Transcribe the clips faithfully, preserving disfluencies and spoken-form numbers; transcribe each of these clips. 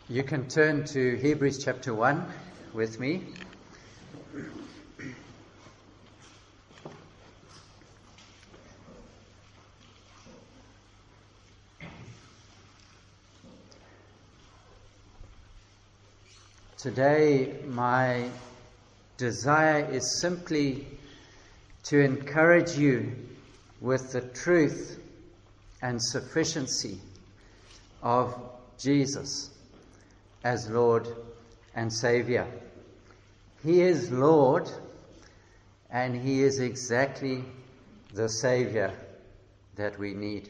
You can turn to Hebrews chapter one with me. Today, my desire is simply to encourage you with the truth and sufficiency of Jesus as Lord and Savior. He is Lord, and He is exactly the Savior that we need.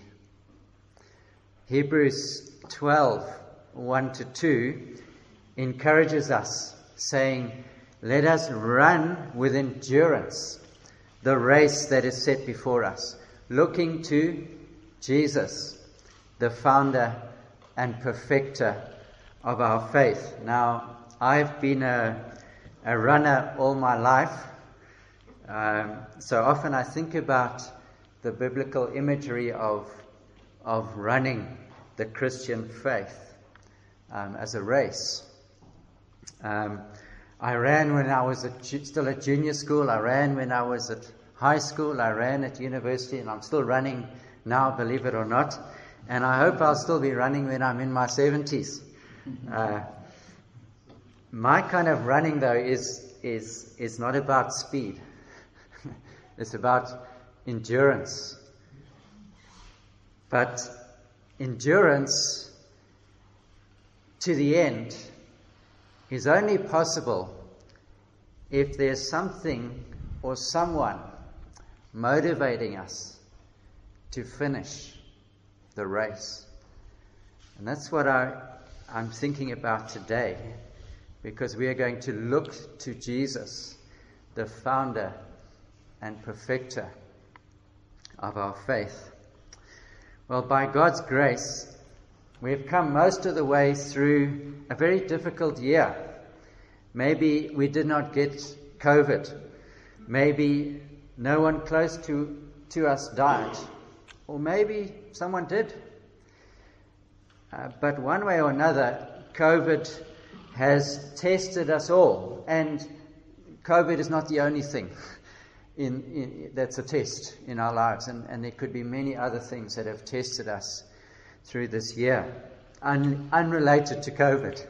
Hebrews twelve, one to two encourages us, saying, "Let us run with endurance the race that is set before us, looking to Jesus, the founder and perfecter of our faith." Now, I've been a, a runner all my life, um, so often I think about the biblical imagery of, of running the Christian faith um, as a race. Um, I ran when I was at, still at junior school, I ran when I was at high school, I ran at university, and I'm still running now, believe it or not. And I hope I'll still be running when I'm in my seventies. Uh, my kind of running, though, is is is not about speed. It's about endurance. But endurance to the end is only possible if there's something or someone motivating us to finish the race. And that's what I, I'm thinking about today, because we are going to look to Jesus, the founder and perfecter of our faith. Well, by God's grace, we've come most of the way through a very difficult year. Maybe we did not get COVID. Maybe no one close to, to us died. Or maybe someone did. Uh, but one way or another, COVID has tested us all. And COVID is not the only thing in, in, that's a test in our lives. And, and there could be many other things that have tested us through this year, un, unrelated to COVID.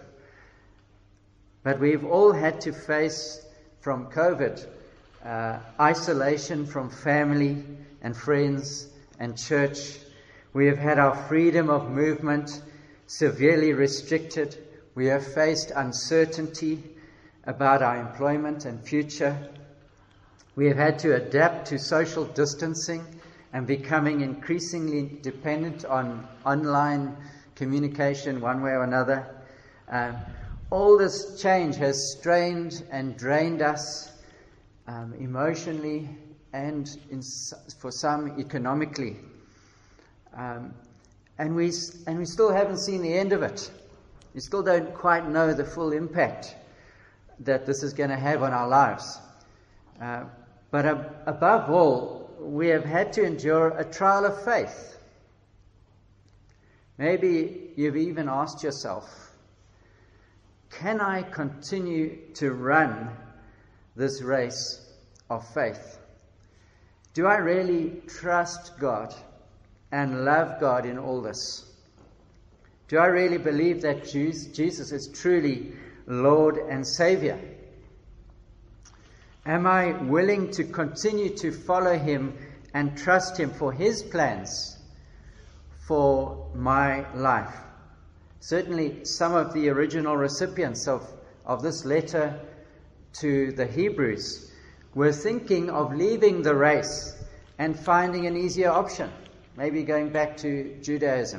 But we've all had to face, from COVID, uh, isolation from family and friends and church. We have had our freedom of movement severely restricted. We have faced uncertainty about our employment and future. We have had to adapt to social distancing and becoming increasingly dependent on online communication one way or another. Um, all this change has strained and drained us um, emotionally and in, for some economically. Um, and we and we still haven't seen the end of it. We still don't quite know the full impact that this is going to have on our lives. Uh, but ab- above all, we have had to endure a trial of faith. Maybe you've even asked yourself, can I continue to run this race of faith? Do I really trust God and love God in all this? Do I really believe that Jesus is truly Lord and Savior? Am I willing to continue to follow Him and trust Him for His plans for my life? Certainly, some of the original recipients of, of this letter to the Hebrews were thinking of leaving the race and finding an easier option, maybe going back to Judaism.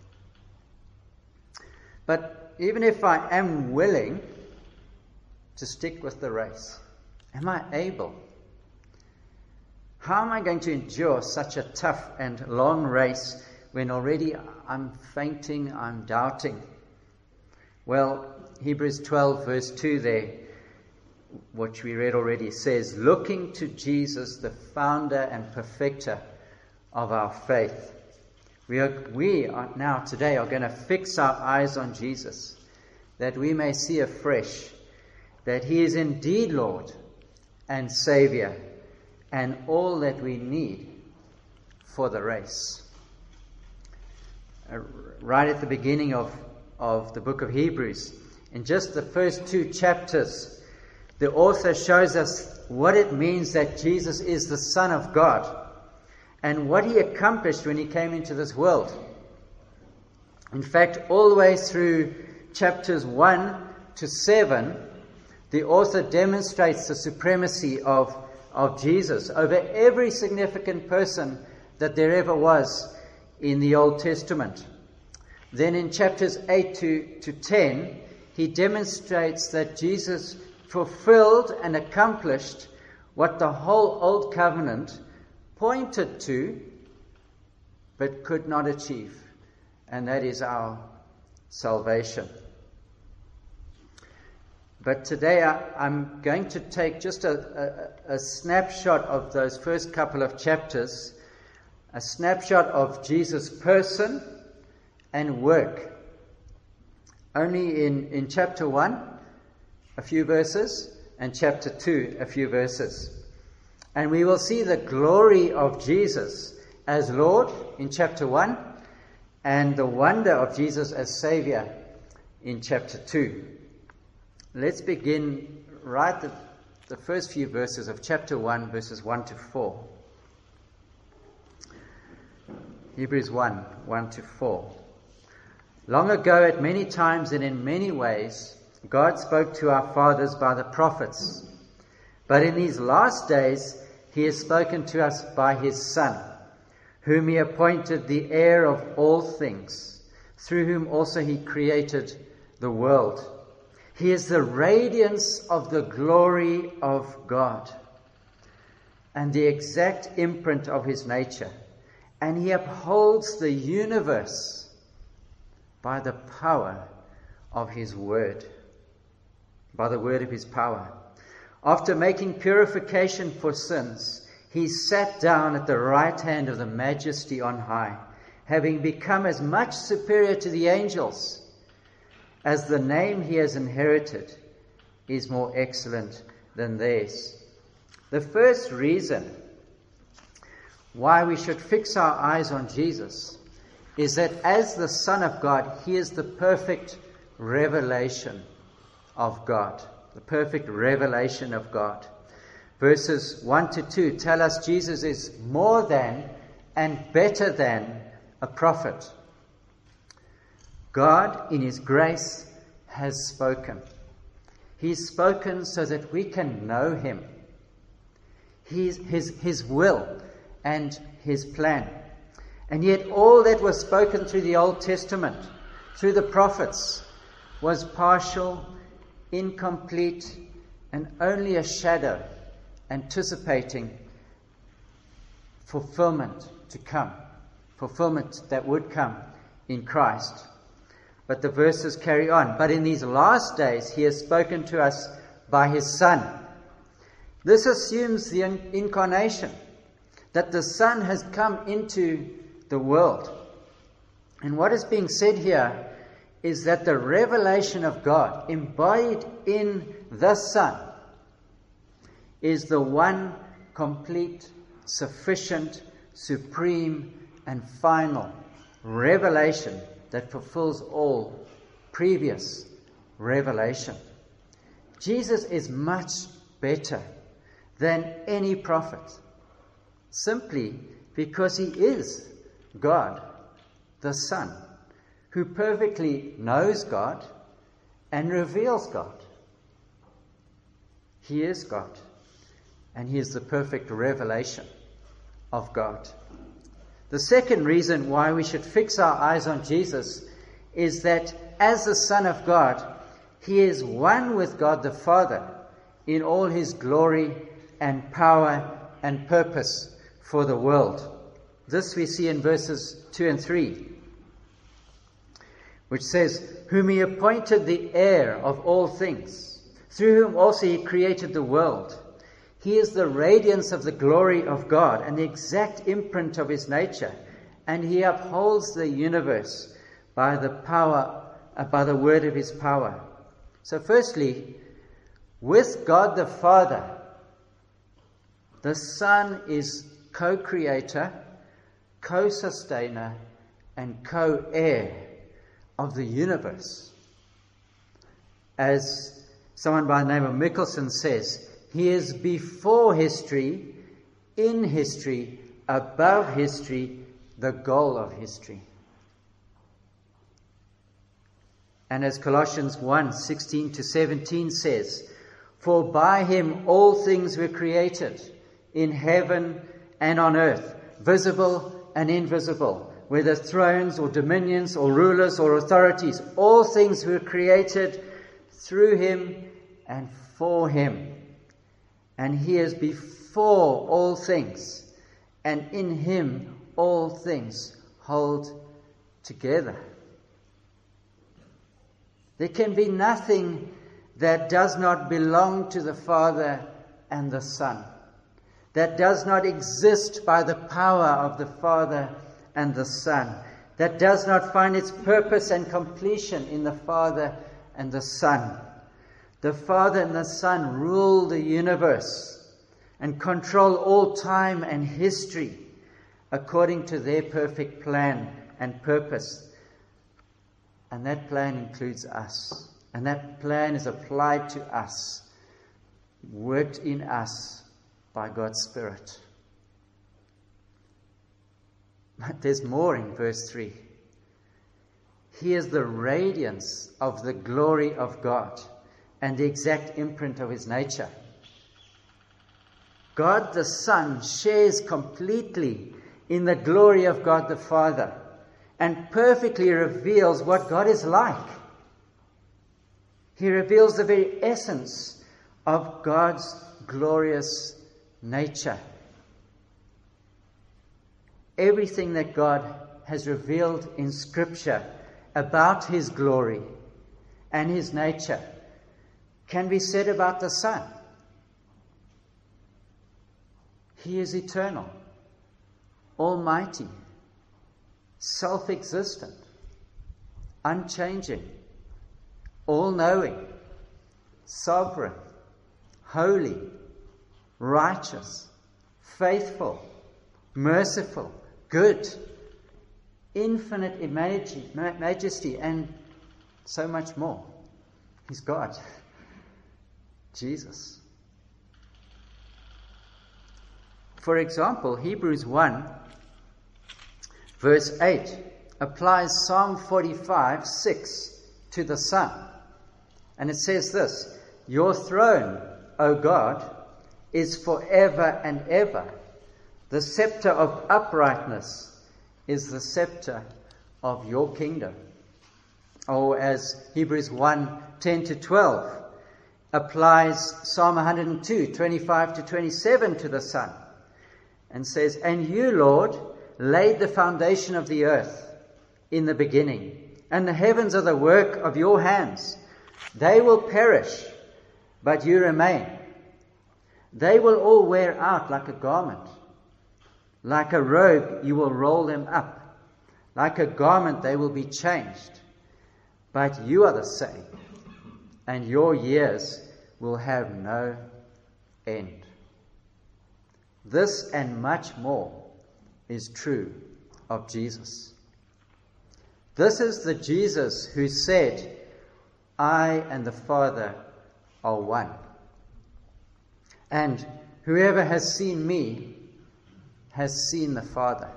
But even if I am willing to stick with the race, am I able? How am I going to endure such a tough and long race when already I'm fainting, I'm doubting? Well, Hebrews twelve verse two there, which we read already, says, looking to Jesus, the founder and perfecter of our faith. We are, we are now today are going to fix our eyes on Jesus that we may see afresh that he is indeed Lord and Saviour and all that we need for the race. Uh, right at the beginning of, of the book of Hebrews, in just the first two chapters, the author shows us what it means that Jesus is the Son of God and what he accomplished when he came into this world. In fact, all the way through chapters one to seven, the author demonstrates the supremacy of, of Jesus over every significant person that there ever was in the Old Testament. Then in chapters eight to, to ten, he demonstrates that Jesus fulfilled and accomplished what the whole Old Covenant pointed to but could not achieve, and that is our salvation. But today I, I'm going to take just a, a, a snapshot of those first couple of chapters, a snapshot of Jesus' person and work. Only in, in chapter one, a few verses, and chapter two, a few verses. And we will see the glory of Jesus as Lord in chapter one, and the wonder of Jesus as Saviour in chapter two. Let's begin right at the first few verses of chapter one, verses one to four. Hebrews one, one to four. Long ago, at many times and in many ways, God spoke to our fathers by the prophets. But in these last days, he has spoken to us by his Son, whom he appointed the heir of all things, through whom also he created the world. He is the radiance of the glory of God and the exact imprint of his nature, and he upholds the universe by the power of his word, by the word of his power. After making purification for sins, he sat down at the right hand of the Majesty on high, having become as much superior to the angels as the name he has inherited is more excellent than theirs. The first reason why we should fix our eyes on Jesus is that as the Son of God, he is the perfect revelation of God. The perfect revelation of God. Verses one to two tell us Jesus is more than and better than a prophet. God, in his grace, has spoken. He's spoken so that we can know him, his, his, his will and his plan. And yet all that was spoken through the Old Testament, through the prophets, was partial, incomplete, and only a shadow anticipating fulfillment to come, fulfillment that would come in Christ. But the verses carry on. But in these last days, he has spoken to us by his Son. This assumes the incarnation, that the Son has come into the world. And what is being said here is that the revelation of God embodied in the Son is the one complete, sufficient, supreme, and final revelation that fulfills all previous revelation. Jesus is much better than any prophet, simply because he is God, the Son, who perfectly knows God and reveals God. He is God, and he is the perfect revelation of God. The second reason why we should fix our eyes on Jesus is that as the Son of God, he is one with God the Father in all his glory and power and purpose for the world. This we see in verses two and three, which says, whom he appointed the heir of all things, through whom also he created the world. He is the radiance of the glory of God and the exact imprint of his nature, and he upholds the universe by the power, uh, by the word of his power. So firstly, with God the Father, the Son is co-creator, co-sustainer, and co-heir of the universe. As someone by the name of Mickelson says, he is before history, in history, above history, the goal of history. And as Colossians one, sixteen to seventeen says, for by him all things were created, in heaven and on earth, visible and invisible, whether thrones or dominions or rulers or authorities, all things were created through him and for him. And he is before all things, and in him all things hold together. There can be nothing that does not belong to the Father and the Son, that does not exist by the power of the Father and the Son, that does not find its purpose and completion in the Father and the Son. The Father and the Son rule the universe and control all time and history according to their perfect plan and purpose. And that plan includes us. And that plan is applied to us, worked in us by God's Spirit. But there's more in verse three. He is the radiance of the glory of God and the exact imprint of his nature. God the Son shares completely in the glory of God the Father and perfectly reveals what God is like. He reveals the very essence of God's glorious nature. Everything that God has revealed in Scripture about his glory and his nature can be said about the Son. He is eternal, almighty, self-existent, unchanging, all-knowing, sovereign, holy, righteous, faithful, merciful, good, infinite majesty, and so much more. He's God, Jesus. For example, Hebrews one, verse eight, applies Psalm forty-five, six to the Son. And it says this, your throne, O God, is forever and ever. The scepter of uprightness is the scepter of your kingdom. Or as Hebrews one, ten to twelve applies Psalm one hundred two, twenty-five to twenty-seven to the Son. And says, and you, Lord, laid the foundation of the earth in the beginning, and the heavens are the work of your hands. They will perish, but you remain. They will all wear out like a garment. Like a robe, you will roll them up. Like a garment, they will be changed. But you are the same, and your years will have no end. This and much more is true of Jesus. This is the Jesus who said, I and the Father are one. And whoever has seen me has seen the Father.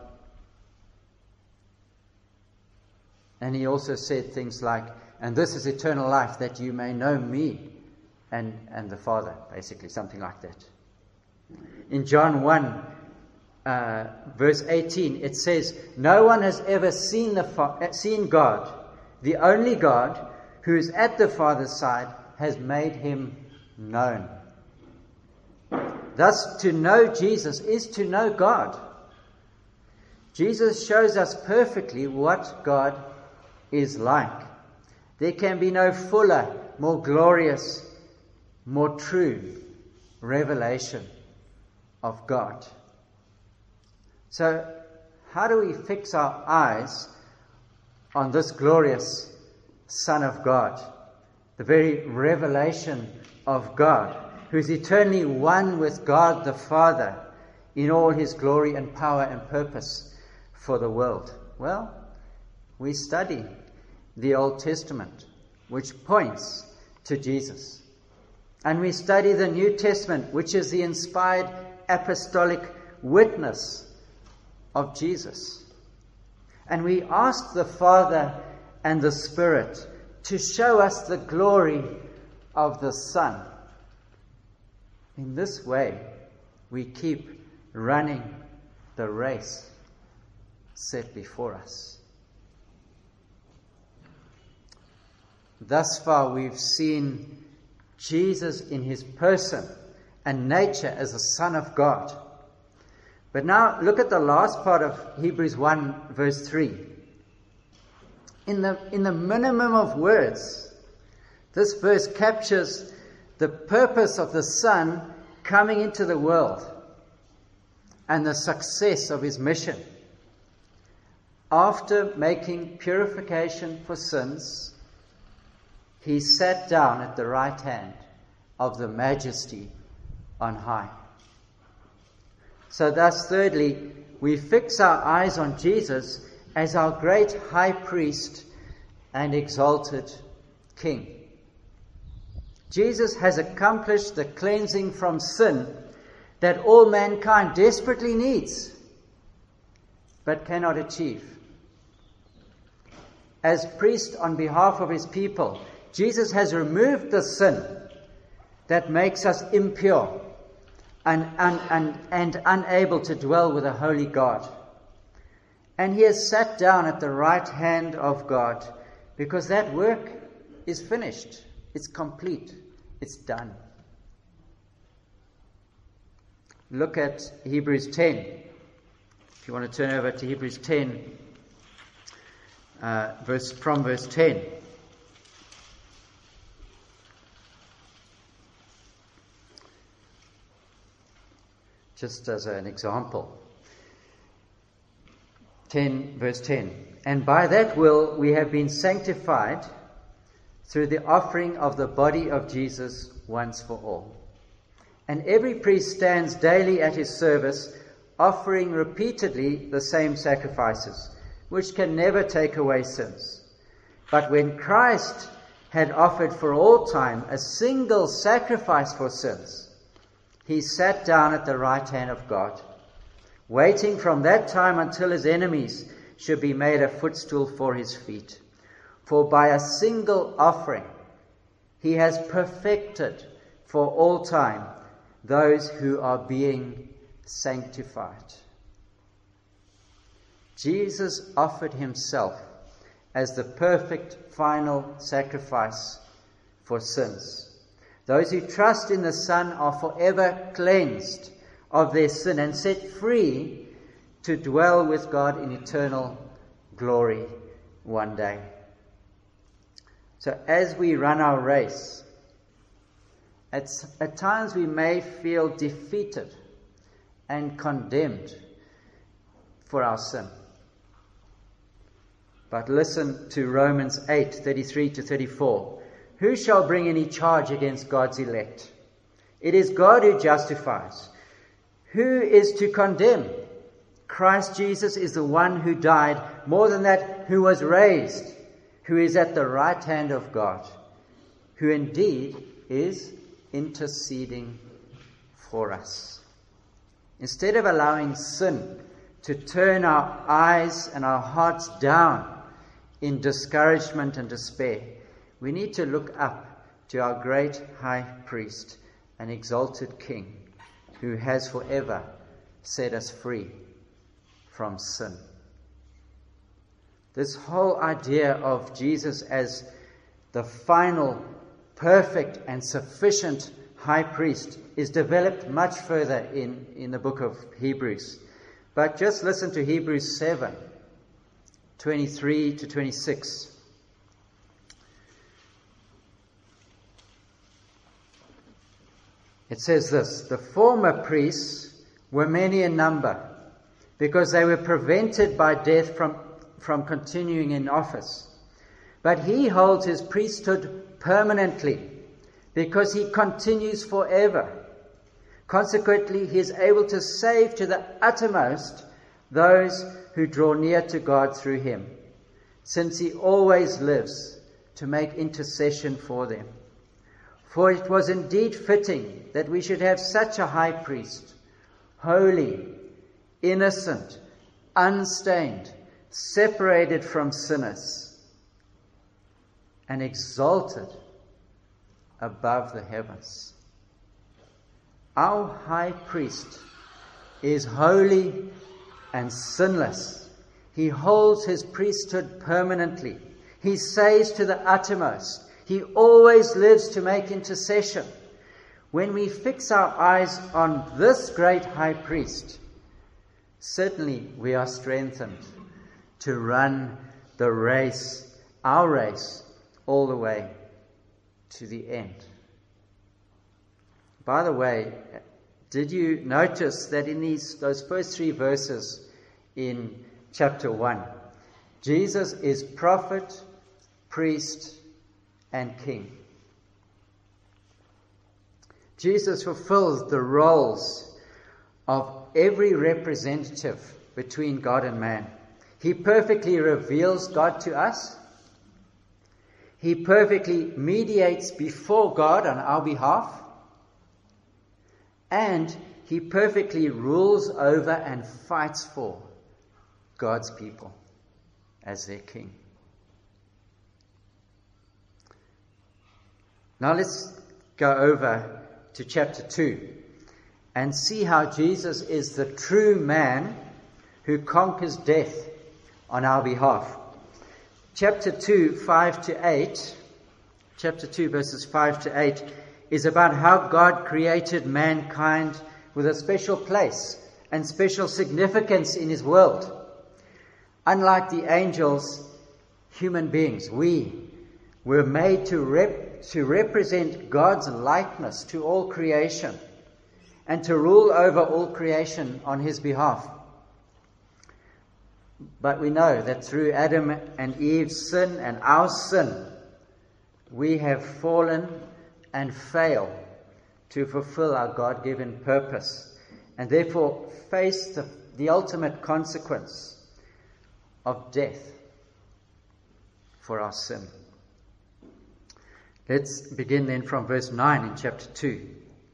And he also said things like, and this is eternal life, that you may know me and, and the Father, basically, something like that. In John one, uh, verse eighteen, it says, no one has ever seen the fa- seen God. The only God who is at the Father's side has made him known. Thus, to know Jesus is to know God. Jesus shows us perfectly what God is like. There can be no fuller, more glorious, more true revelation of God. So, how do we fix our eyes on this glorious Son of God the very revelation of God, who's eternally one with God the Father in all his glory and power and purpose for the world? Well, we study the Old Testament, which points to Jesus. And we study the New Testament, which is the inspired apostolic witness of Jesus. And we ask the Father and the Spirit to show us the glory of the Son. In this way, we keep running the race set before us. Thus far, we've seen Jesus in his person and nature as the Son of God. But now look at the last part of Hebrews one, verse three. In the, in the minimum of words, this verse captures the purpose of the Son coming into the world and the success of his mission. After making purification for sins, he sat down at the right hand of the Majesty on high. So thus, thirdly, we fix our eyes on Jesus as our great high priest and exalted King. Jesus has accomplished the cleansing from sin that all mankind desperately needs, but cannot achieve. As priest on behalf of his people, Jesus has removed the sin that makes us impure and, and, and, and unable to dwell with a holy God. And he has sat down at the right hand of God, because that work is finished. It's complete. It's done. Look at Hebrews ten. If you want to turn over to Hebrews ten, uh, verse from verse ten. Just as an example. ten, verse ten. And by that will we have been sanctified through the offering of the body of Jesus once for all. And every priest stands daily at his service, offering repeatedly the same sacrifices, which can never take away sins. But when Christ had offered for all time a single sacrifice for sins, he sat down at the right hand of God, waiting from that time until his enemies should be made a footstool for his feet. For by a single offering he has perfected for all time those who are being sanctified. Jesus offered himself as the perfect final sacrifice for sins. Those who trust in the Son are forever cleansed of their sin and set free to dwell with God in eternal glory one day. So as we run our race, at, at times we may feel defeated and condemned for our sin. But listen to Romans eight, thirty-three to thirty-four. Who shall bring any charge against God's elect? It is God who justifies. Who is to condemn? Christ Jesus is the one who died, more than that, who was raised, who is at the right hand of God, who indeed is interceding for us. Instead of allowing sin to turn our eyes and our hearts down in discouragement and despair, we need to look up to our great high priest and exalted King, who has forever set us free from sin. This whole idea of Jesus as the final, perfect, and sufficient high priest is developed much further in, in the book of Hebrews. But just listen to Hebrews seven, twenty-three to twenty-six. It says this: the former priests were many in number, because they were prevented by death from, from continuing in office. But he holds his priesthood permanently, because he continues forever. Consequently, he is able to save to the uttermost those who draw near to God through him, since he always lives to make intercession for them. For it was indeed fitting that we should have such a high priest, holy, innocent, unstained, separated from sinners, and exalted above the heavens. Our high priest is holy and sinless. He holds his priesthood permanently. He saves to the uttermost. He always lives to make intercession. When we fix our eyes on this great high priest, certainly we are strengthened to run the race, our race, all the way to the end. By the way, did you notice that in these those first three verses in chapter one, Jesus is prophet, priest, and king. Jesus fulfills the roles of every representative between God and man. He perfectly reveals God to us. He perfectly mediates before God on our behalf. And he perfectly rules over and fights for God's people as their king. Now let's go over to chapter two and see how Jesus is the true man who conquers death on our behalf. Chapter two, five to eight, chapter two, verses five to eight, is about how God created mankind with a special place and special significance in his world. Unlike the angels, human beings, we were made to, rep- to represent God's likeness to all creation and to rule over all creation on his behalf. But we know that through Adam and Eve's sin and our sin, we have fallen and fail to fulfill our God-given purpose, and therefore face the, the ultimate consequence of death for our sin. Let's begin then from verse nine in chapter two,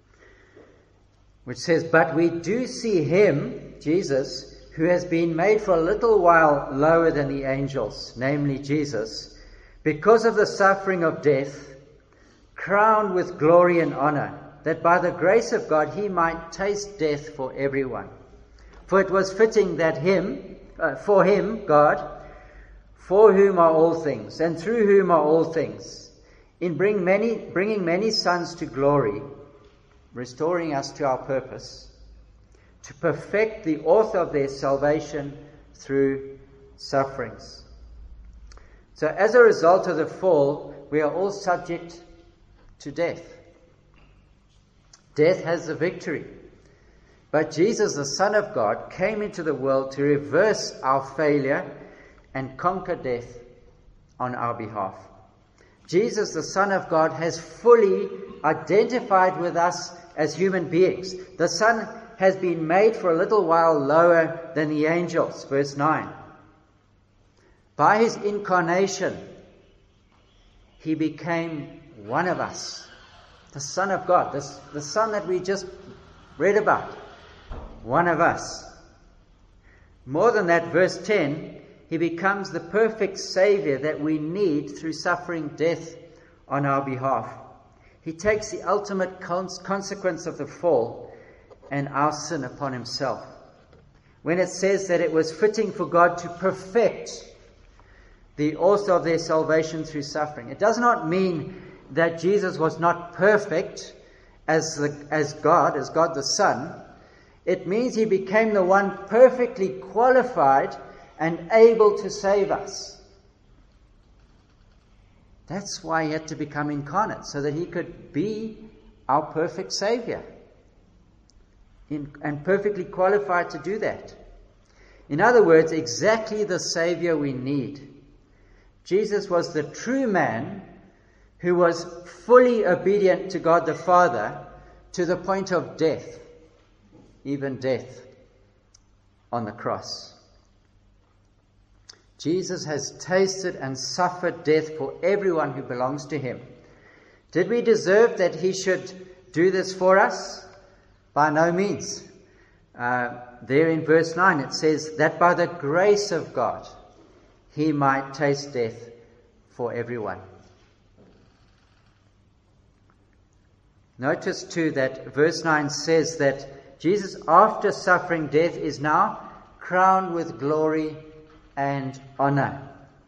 which says, "But we do see him," Jesus, "who has been made for a little while lower than the angels, namely Jesus, because of the suffering of death, crowned with glory and honor, that by the grace of God he might taste death for everyone. For it was fitting that him, uh, for him, God, for whom are all things, and through whom are all things, in bring many, bringing many sons to glory, restoring us to our purpose, to perfect the author of their salvation through sufferings." So as a result of the fall, we are all subject to death. Death has the victory. But Jesus, the Son of God, came into the world to reverse our failure and conquer death on our behalf. Jesus, the Son of God, has fully identified with us as human beings. The Son has been made for a little while lower than the angels, verse nine. By his incarnation, he became one of us, the Son of God, the, the Son that we just read about, one of us. More than that, verse ten, he becomes the perfect Savior that we need through suffering death on our behalf. He takes the ultimate cons- consequence of the fall and our sin upon himself. When it says that it was fitting for God to perfect the author of their salvation through suffering, it does not mean that Jesus was not perfect as the, as God, as God the Son. It means he became the one perfectly qualified and able to save us. That's why he had to become incarnate, so that he could be our perfect Savior, in, and perfectly qualified to do that. In other words, exactly the Savior we need. Jesus was the true man who was fully obedient to God the Father to the point of death, even death on the cross. Jesus has tasted and suffered death for everyone who belongs to him. Did we deserve that he should do this for us? By no means. Uh, there in verse nine it says that by the grace of God he might taste death for everyone. Notice too that verse nine says that Jesus, after suffering death, is now crowned with glory and honor.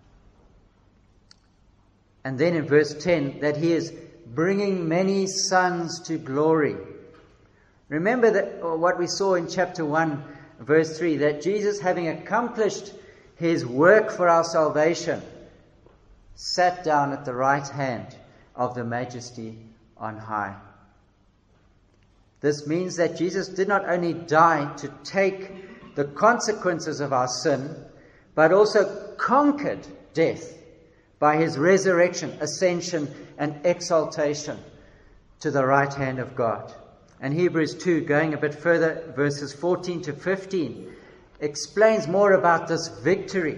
And then in verse ten, that he is bringing many sons to glory. Remember that what we saw in chapter one, verse three, that Jesus, having accomplished his work for our salvation, sat down at the right hand of the Majesty on high. This means that Jesus did not only die to take the consequences of our sin, but also conquered death by his resurrection, ascension, and exaltation to the right hand of God. And Hebrews two, going a bit further, verses fourteen to fifteen, explains more about this victory.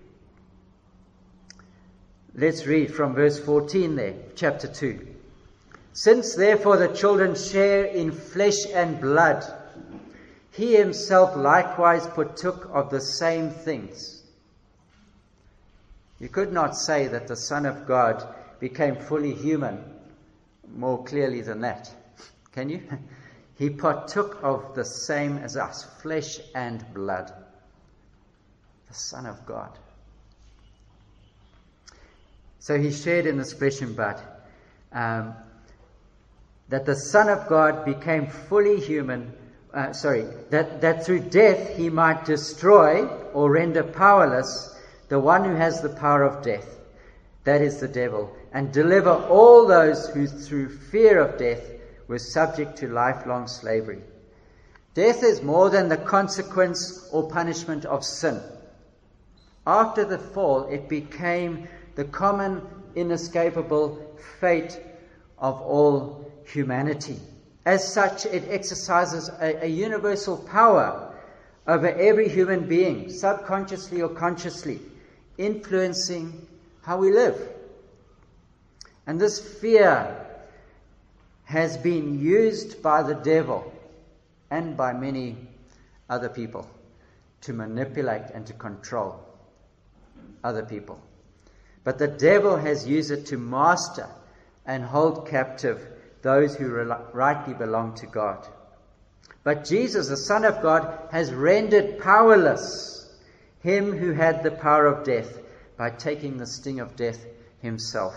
Let's read from verse fourteen there, chapter two. Since therefore the children share in flesh and blood, he himself likewise partook of the same things. You could not say that the Son of God became fully human more clearly than that. Can you? He partook of the same as us, flesh and blood. The Son of God. So he shared in this flesh and blood. Um, that the Son of God became fully human, uh, sorry, that, that through death he might destroy or render powerless the one who has the power of death, that is the devil, and deliver all those who through fear of death were subject to lifelong slavery. Death is more than the consequence or punishment of sin. After the fall, it became the common, inescapable fate of all humanity. As such, it exercises a, a universal power over every human being, subconsciously or consciously, influencing how we live. And this fear has been used by the devil and by many other people to manipulate and to control other people. But the devil has used it to master and hold captive those who rightly belong to God. But Jesus, the Son of God, has rendered powerless him who had the power of death by taking the sting of death himself.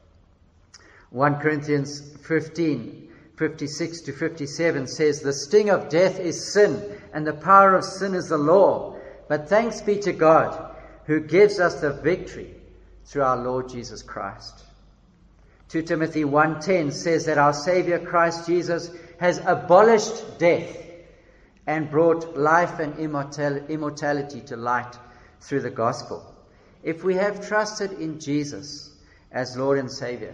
First Corinthians fifteen, fifty-six to fifty-seven says, the sting of death is sin, and the power of sin is the law. But thanks be to God, who gives us the victory through our Lord Jesus Christ. Second Timothy one ten says that our Savior Christ Jesus has abolished death and brought life and immortality to light through the gospel. If we have trusted in Jesus as Lord and Savior,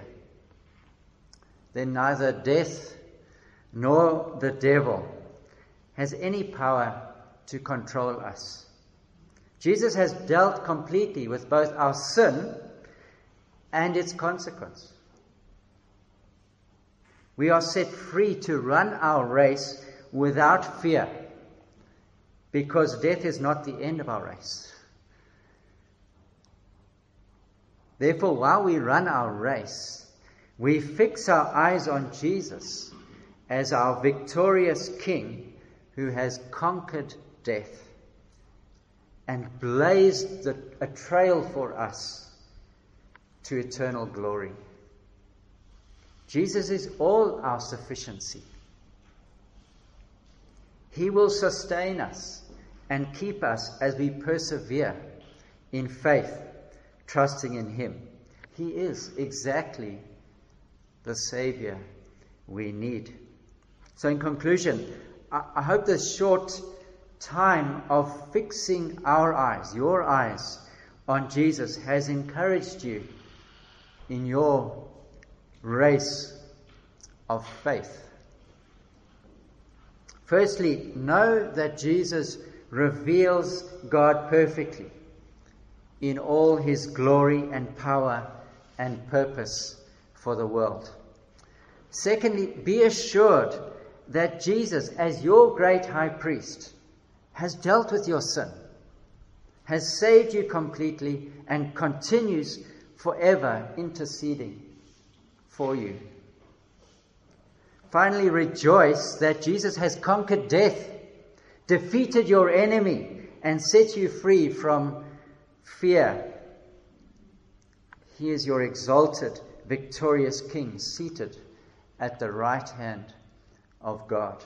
then neither death nor the devil has any power to control us. Jesus has dealt completely with both our sin and its consequence. We are set free to run our race without fear, because death is not the end of our race. Therefore, while we run our race, we fix our eyes on Jesus as our victorious King who has conquered death and blazed the, a trail for us to eternal glory. Jesus is all our sufficiency. He will sustain us and keep us as we persevere in faith, trusting in Him. He is exactly the Savior we need. So in conclusion, I, I hope this short time of fixing our eyes, your eyes, on Jesus has encouraged you in your race of faith. Firstly, know that Jesus reveals God perfectly in all his glory and power and purpose for the world. Secondly, be assured that Jesus, as your great high priest, has dealt with your sin, has saved you completely, and continues forever interceding for you. Finally, rejoice that Jesus has conquered death, defeated your enemy, and set you free from fear. He is your exalted, victorious King, seated at the right hand of God.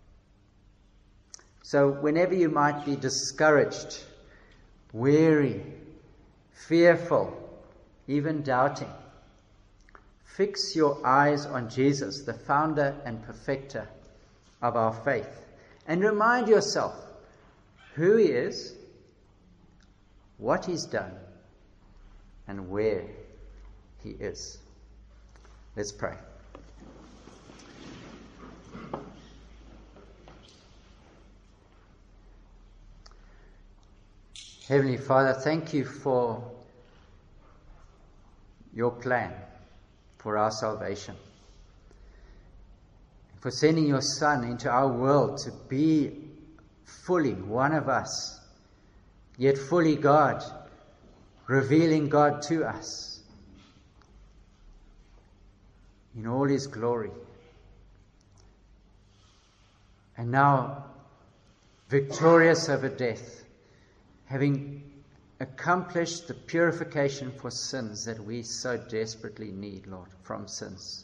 So whenever you might be discouraged, weary, fearful, even doubting, fix your eyes on Jesus, the founder and perfecter of our faith, and remind yourself who he is, what he's done, and where he is. Let's pray. Heavenly Father, thank you for your plan for our salvation, for sending your Son into our world to be fully one of us, yet fully God, revealing God to us in all his glory. And now, victorious over death, having accomplished the purification for sins that we so desperately need, Lord, from sins.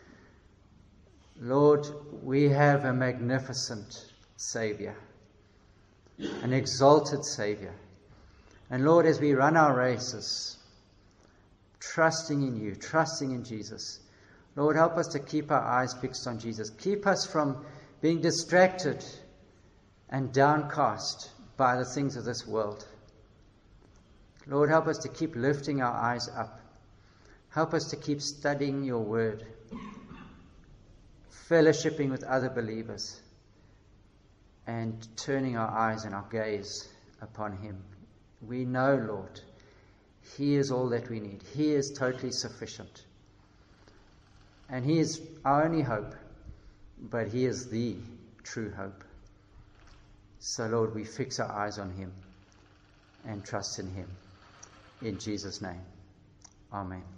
Lord, we have a magnificent Savior, an exalted Savior. And Lord, as we run our races, trusting in you, trusting in Jesus, Lord, help us to keep our eyes fixed on Jesus. Keep us from being distracted and downcast by the things of this world. Lord, help us to keep lifting our eyes up. Help us to keep studying your word, fellowshipping with other believers, and turning our eyes and our gaze upon him. We know, Lord, he is all that we need. He is totally sufficient. And he is our only hope, but he is the true hope. So, Lord, we fix our eyes on him and trust in him. In Jesus' name, amen.